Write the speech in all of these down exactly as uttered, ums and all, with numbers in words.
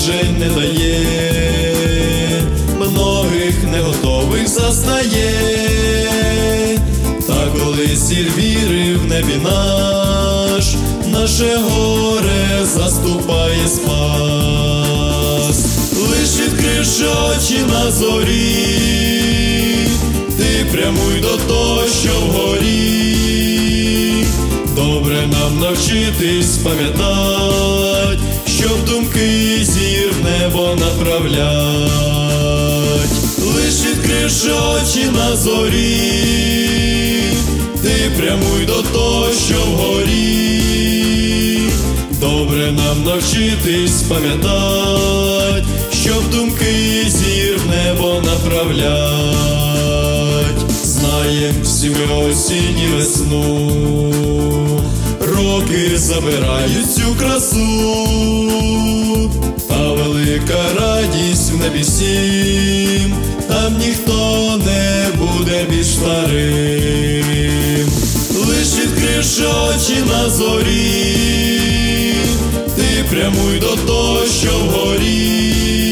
обмежень не дає, многих не готових застає. Та коли сіль віри в небі наш, наше горе заступає спас. Лиш відкривши очі на зорі, ти прямуй до того, що вгорі. Добре нам навчитись пам'ятать, щоб думки зір в небо направлять. Лиш відкривши очі на зорі, ти прямуй до того, що вгорі. Добре нам навчитись пам'ятать, щоб думки зір в небо направлять. Знаєм всі ми осінь і весну, роки забирають цю красу, та велика радість в небі всім, там ніхто не буде більш старим. Лиш відкривши очі на зорі, ти прямуй до того, що вгорі.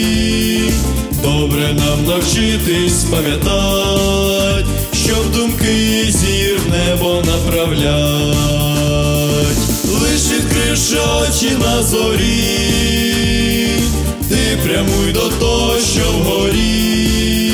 Добре нам навчитись пам'ятать, щоб думки зір в небо направлять. Лиш відкривши очі на зорі, ти прямуй до того, що вгорі.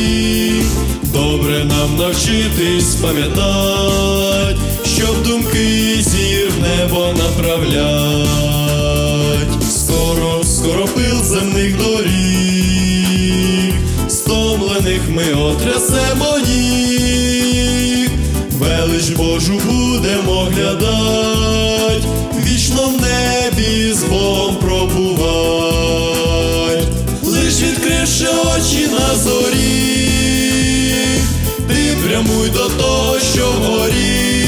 Добре нам навчитись пам'ятать, щоб думки зір в небо направлять. Скоро, скоро пил земних доріг, стомлених ми отрясемо ніг. Велич Божу будемо глядать, вічно в небі з Богом пробувать. Лиш відкривши очі на зорі, ти прямуй до того, що вгорі.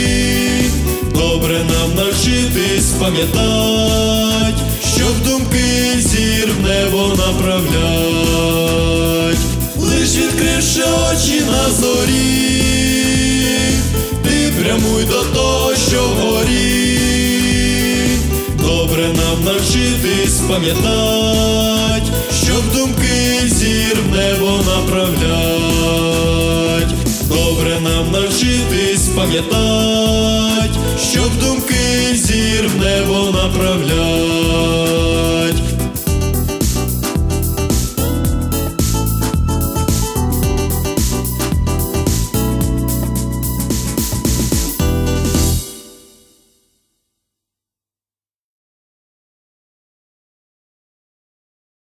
Добре нам навчитись пам'ятать, щоб думки зір в небо направлять. Лиш відкривши очі на зорі, ти прямуй до того, що вгорі. Добре нам навчитись пам'ятать, щоб думки зір в небо направлять. Добре нам навчитись пам'ятать, щоб думки зір в небо направлять.